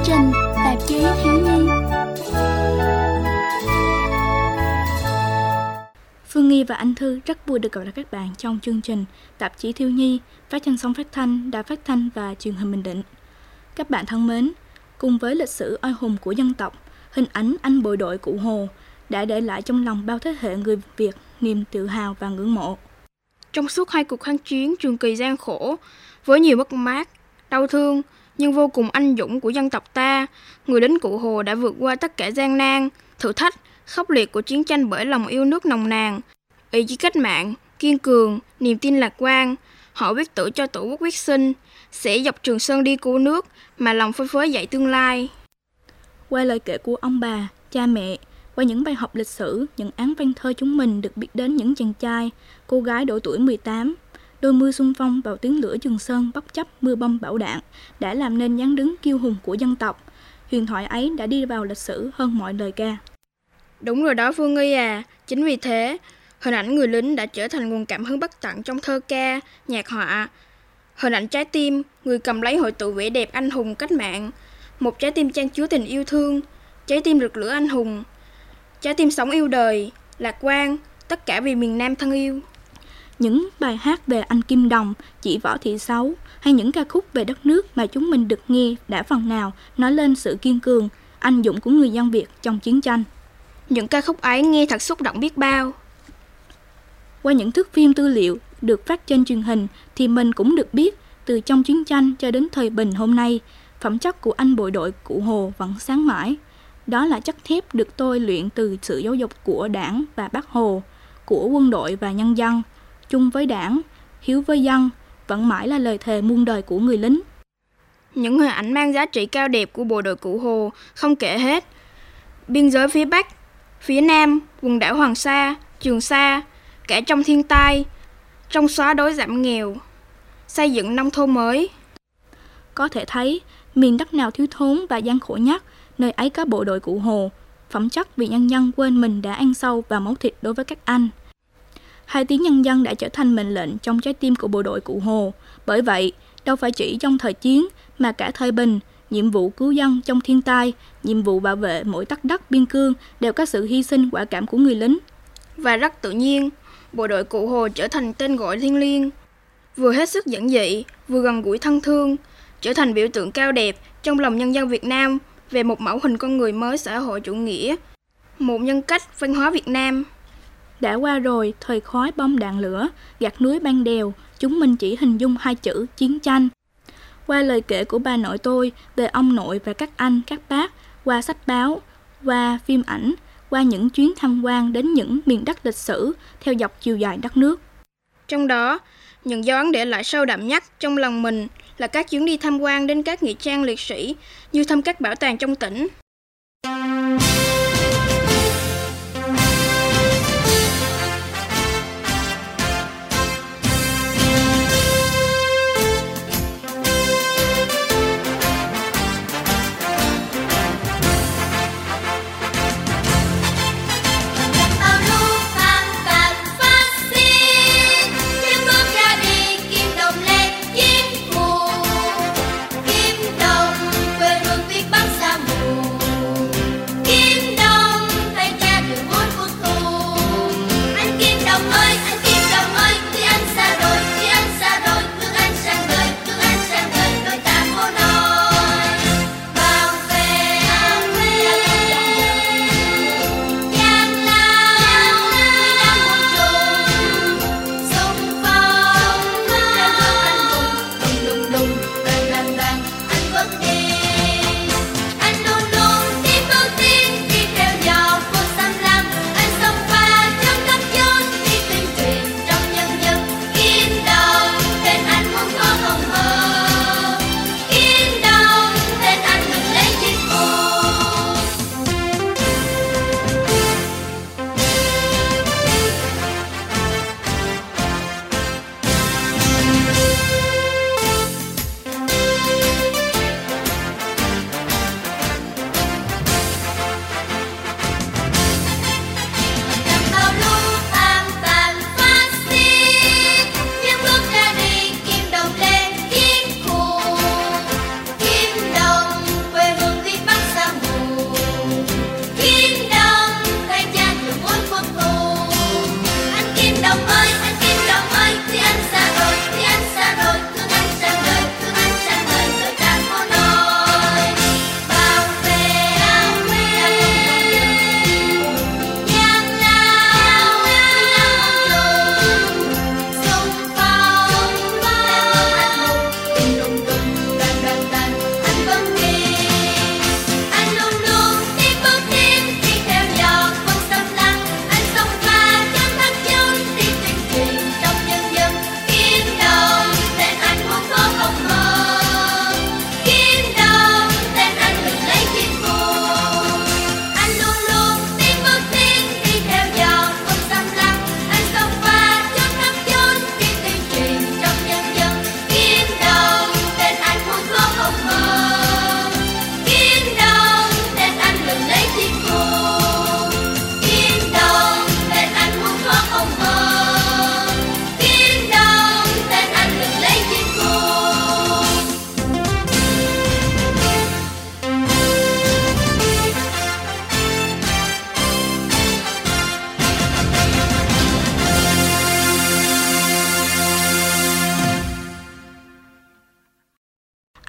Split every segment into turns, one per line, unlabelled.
trình Tạp chí Thiếu nhi. Phương Nghi và Anh Thư rất vui được gặp lại các bạn trong chương trình Tạp chí Thiếu nhi phát trên sóng phát thanh, đài phát thanh và truyền hình Bình Định. Các bạn thân mến, cùng với lịch sử oai hùng của dân tộc, hình ảnh anh bộ đội Cụ Hồ đã để lại trong lòng bao thế hệ người Việt niềm tự hào và ngưỡng mộ.
Trong suốt 2 cuộc kháng chiến trường kỳ gian khổ, với nhiều mất mát, đau thương nhưng vô cùng anh dũng của dân tộc ta, người lính Cụ Hồ đã vượt qua tất cả gian nan, thử thách, khốc liệt của chiến tranh bởi lòng yêu nước nồng nàn, ý chí cách mạng, kiên cường, niềm tin lạc quan. Họ quyết tử cho tổ quốc quyết sinh, sẽ dọc Trường Sơn đi cứu nước mà lòng phơi phới dạy tương lai.
Qua lời kể của ông bà, cha mẹ, qua những bài học lịch sử, những án văn thơ chúng mình được biết đến những chàng trai, cô gái độ tuổi 18, đôi mươi xung phong vào tiếng lửa Trường Sơn bất chấp mưa bom bão đạn, đã làm nên dáng đứng kiêu hùng của dân tộc. Huyền thoại ấy đã đi vào lịch sử hơn mọi lời ca.
Đúng rồi đó Phương Nghi à, chính vì thế, hình ảnh người lính đã trở thành nguồn cảm hứng bất tận trong thơ ca, nhạc họa. Hình ảnh trái tim, người cầm lấy hội tụ vẻ đẹp anh hùng cách mạng, một trái tim chan chứa tình yêu thương, trái tim rực lửa anh hùng, trái tim sống yêu đời, lạc quan, tất cả vì miền Nam thân yêu.
Những bài hát về anh Kim Đồng, chị Võ Thị Sáu hay những ca khúc về đất nước mà chúng mình được nghe đã phần nào nói lên sự kiên cường, anh dũng của người dân Việt trong chiến tranh.
Những ca khúc ấy nghe thật xúc động biết bao.
Qua những thước phim tư liệu được phát trên truyền hình thì mình cũng được biết từ trong chiến tranh cho đến thời bình hôm nay, phẩm chất của anh bộ đội Cụ Hồ vẫn sáng mãi. Đó là chất thép được tôi luyện từ sự giáo dục của Đảng và Bác Hồ, của quân đội và nhân dân, chung với Đảng, hiếu với dân, vẫn mãi là lời thề muôn đời của người lính.
Những hình ảnh mang giá trị cao đẹp của bộ đội Cụ Hồ không kể hết. Biên giới phía Bắc, phía Nam, quần đảo Hoàng Sa, Trường Sa, cả trong thiên tai, trong xóa đói giảm nghèo, xây dựng nông thôn mới.
Có thể thấy, miền đất nào thiếu thốn và gian khổ nhất, nơi ấy có bộ đội Cụ Hồ, phẩm chất vì nhân dân quên mình đã ăn sâu vào máu thịt đối với các anh. Hai tiếng nhân dân đã trở thành mệnh lệnh trong trái tim của bộ đội Cụ Hồ. Bởi vậy, đâu phải chỉ trong thời chiến mà cả thời bình, nhiệm vụ cứu dân trong thiên tai, nhiệm vụ bảo vệ mỗi tấc đất biên cương đều có sự hy sinh quả cảm của người lính.
Và rất tự nhiên, bộ đội Cụ Hồ trở thành tên gọi thiêng liêng, vừa hết sức giản dị, vừa gần gũi thân thương, trở thành biểu tượng cao đẹp trong lòng nhân dân Việt Nam về một mẫu hình con người mới xã hội chủ nghĩa, một nhân cách văn hóa Việt Nam.
Đã qua rồi thời khói bom đạn lửa, gạt núi ban đèo, chúng mình chỉ hình dung hai chữ chiến tranh. Qua lời kể của bà nội tôi về ông nội và các anh, các bác, qua sách báo, qua phim ảnh, qua những chuyến tham quan đến những miền đất lịch sử theo dọc chiều dài đất nước.
Trong đó, những dấu ấn để lại sâu đậm nhất trong lòng mình là các chuyến đi tham quan đến các nghĩa trang liệt sĩ, như thăm các bảo tàng trong tỉnh.
Quê hương Việt Bắc xa mù.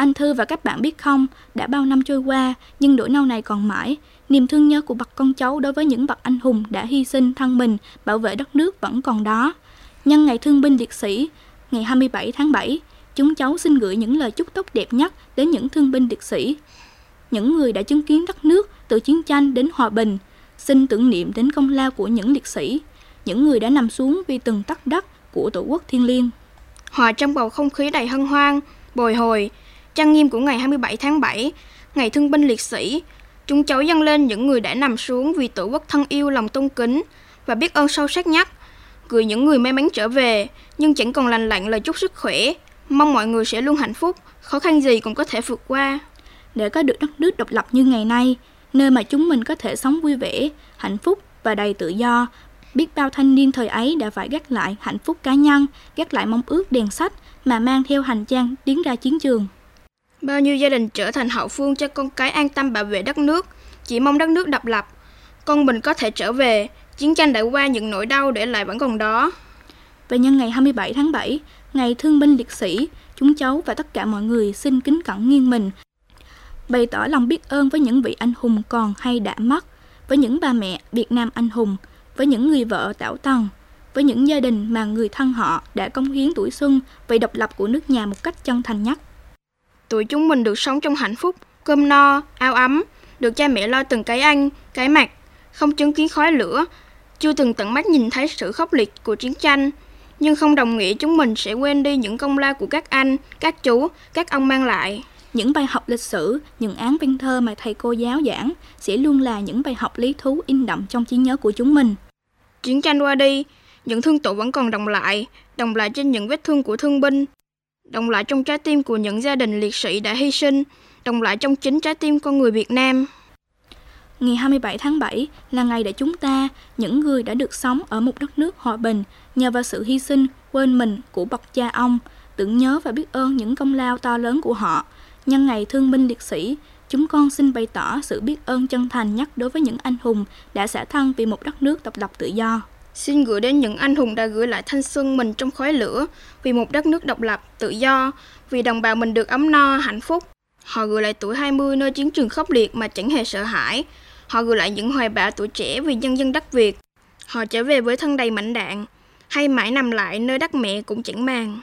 Anh Thư và các bạn biết không, đã bao năm trôi qua, nhưng nỗi đau này còn mãi. Niềm thương nhớ của bậc con cháu đối với những bậc anh hùng đã hy sinh thân mình bảo vệ đất nước vẫn còn đó. Nhân ngày Thương binh Liệt sĩ, ngày 27 tháng 7, chúng cháu xin gửi những lời chúc tốt đẹp nhất đến những thương binh liệt sĩ, những người đã chứng kiến đất nước từ chiến tranh đến hòa bình. Xin tưởng niệm đến công lao của những liệt sĩ, những người đã nằm xuống vì từng tấc đất của Tổ quốc thiêng liêng.
Hòa trong bầu không khí đầy hân hoan, bồi hồi, trang nghiêm của ngày 27 tháng 7, ngày Thương binh Liệt sĩ, chúng cháu dâng lên những người đã nằm xuống vì Tổ quốc thân yêu lòng tôn kính và biết ơn sâu sắc nhất, gửi những người may mắn trở về nhưng chẳng còn lành lặn lời chúc sức khỏe, mong mọi người sẽ luôn hạnh phúc, khó khăn gì cũng có thể vượt qua.
Để có được đất nước độc lập như ngày nay, nơi mà chúng mình có thể sống vui vẻ, hạnh phúc và đầy tự do, biết bao thanh niên thời ấy đã phải gác lại hạnh phúc cá nhân, gác lại mong ước đèn sách mà mang theo hành trang tiến ra chiến trường.
Bao nhiêu gia đình trở thành hậu phương cho con cái an tâm bảo vệ đất nước, chỉ mong đất nước độc lập, con mình có thể trở về, chiến tranh đã qua những nỗi đau để lại vẫn còn đó.
Và nhân ngày 27 tháng 7, ngày Thương binh Liệt sĩ, chúng cháu và tất cả mọi người xin kính cẩn nghiêng mình, bày tỏ lòng biết ơn với những vị anh hùng còn hay đã mất, với những bà mẹ Việt Nam anh hùng, với những người vợ tảo tần, với những gia đình mà người thân họ đã cống hiến tuổi xuân vì độc lập của nước nhà một cách chân thành nhất.
Tụi chúng mình được sống trong hạnh phúc, cơm no, áo ấm, được cha mẹ lo từng cái ăn, cái mặc, không chứng kiến khói lửa, chưa từng tận mắt nhìn thấy sự khốc liệt của chiến tranh, nhưng không đồng nghĩa chúng mình sẽ quên đi những công lao của các anh, các chú, các ông mang lại.
Những bài học lịch sử, những án văn thơ mà thầy cô giáo giảng sẽ luôn là những bài học lý thú in đậm trong trí nhớ của chúng mình.
Chiến tranh qua đi, những thương tổn vẫn còn đọng lại trên những vết thương của thương binh, đọng lại trong trái tim của những gia đình liệt sĩ đã hy sinh, đọng lại trong chính trái tim con người Việt Nam.
Ngày 27 tháng 7 là ngày để chúng ta, những người đã được sống ở một đất nước hòa bình, nhờ vào sự hy sinh, quên mình của bậc cha ông, tưởng nhớ và biết ơn những công lao to lớn của họ. Nhân ngày Thương binh Liệt sĩ, chúng con xin bày tỏ sự biết ơn chân thành nhất đối với những anh hùng đã xả thân vì một đất nước độc lập tự do.
Xin gửi đến những anh hùng đã gửi lại thanh xuân mình trong khói lửa vì một đất nước độc lập, tự do, vì đồng bào mình được ấm no, hạnh phúc. Họ gửi lại tuổi 20 nơi chiến trường khốc liệt mà chẳng hề sợ hãi. Họ gửi lại những hoài bão tuổi trẻ vì nhân dân đất Việt. Họ trở về với thân đầy mảnh đạn, hay mãi nằm lại nơi đất mẹ cũng chẳng màng.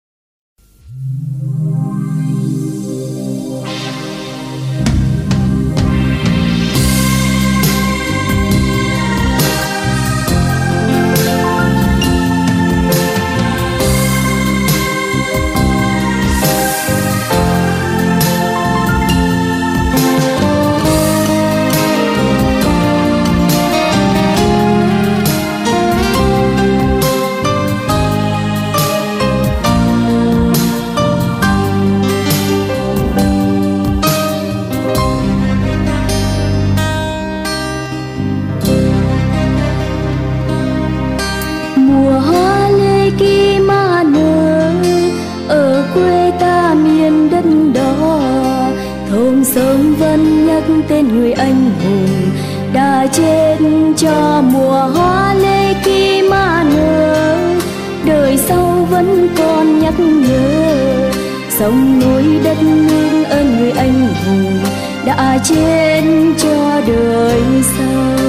Sớm vẫn nhắc tên người anh hùng đã chết cho mùa hoa lê kỳ mà nở. Đời sau vẫn còn nhắc nhớ sông núi đất nước ơn người anh hùng đã chết cho đời sau.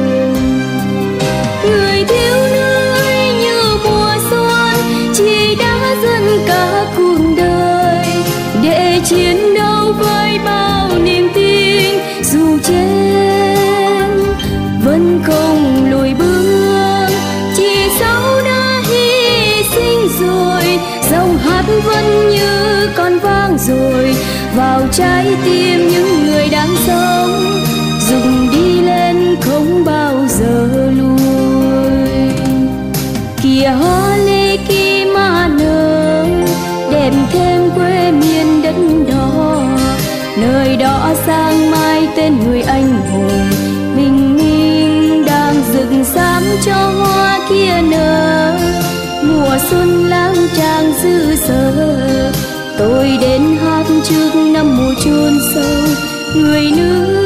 Người thiếu nữ như mùa xuân chỉ đã dâng cả cuộc đời để chiến đấu với bao niềm tin, dù chết vẫn không lùi bước. Chỉ sau đã hy sinh rồi, dòng hát vẫn như còn vang rồi vào trái tim những người đang sống. Dùng đi lên không bao giờ lùi. Kìa hoa lê kỳ mà nở, đẹp thêm quê miền đất đó. Nơi đó sáng mai tên người anh hùng bình minh đang rực sáng cho hoa kia nở. Mùa xuân lang trang dư dở, tôi đến hát trước năm mùa chôn sâu người nữ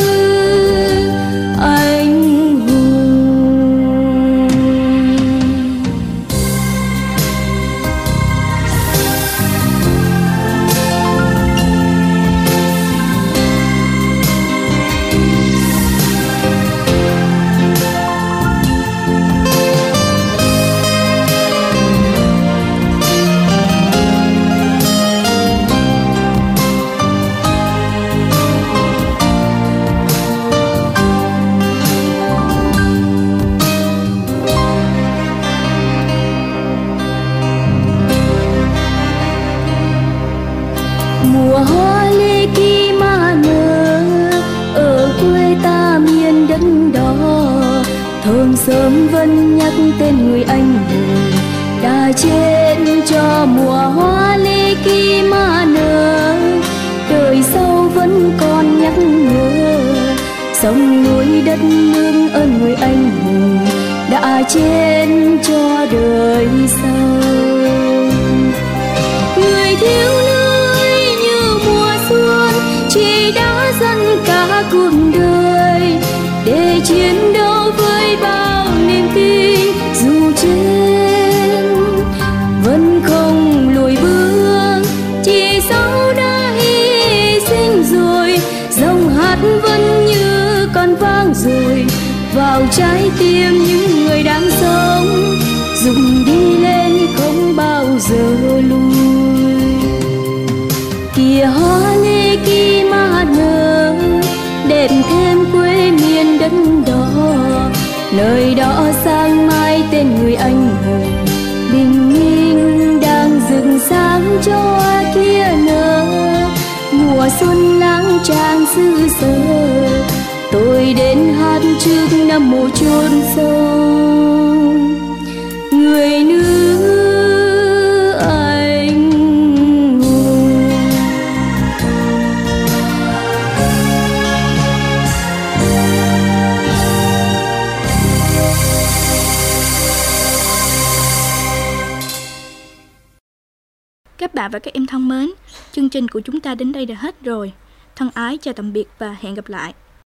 anh hùng. Mùa hoa lê kỳ mà nở ở quê ta miền đất đó, thơm sớm vẫn nhắc tên người anh hùng đã chết cho mùa hoa lê kỳ mà nở. Đời sau vẫn còn nhắc nhớ sông núi đất nước ơn người anh hùng đã chết cho đời sau. Người thiếu nữ như mùa xuân chỉ đã dâng cả cuộc đời để chiến đấu với bao niềm tin, dù chết vẫn không lùi bước. Chỉ sau đã hy sinh rồi, dòng hát vẫn như còn vang rồi vào trái tim những người đang sống, dùng đi lên không bao giờ lùi. Kìa hoa lê kỳ mà nở đẹp thêm quê miền đất đó, nơi đó sáng mai tên người anh hùng bình minh đang rực sáng cho kia nở. Mùa xuân nắng tràn xứ sở, tôi đến hát trước Nam Mộ chôn sông người nữ anh hùng.
Các bạn và các em thân mến, chương trình của chúng ta đến đây đã hết rồi. Thân ái chào tạm biệt và hẹn gặp lại.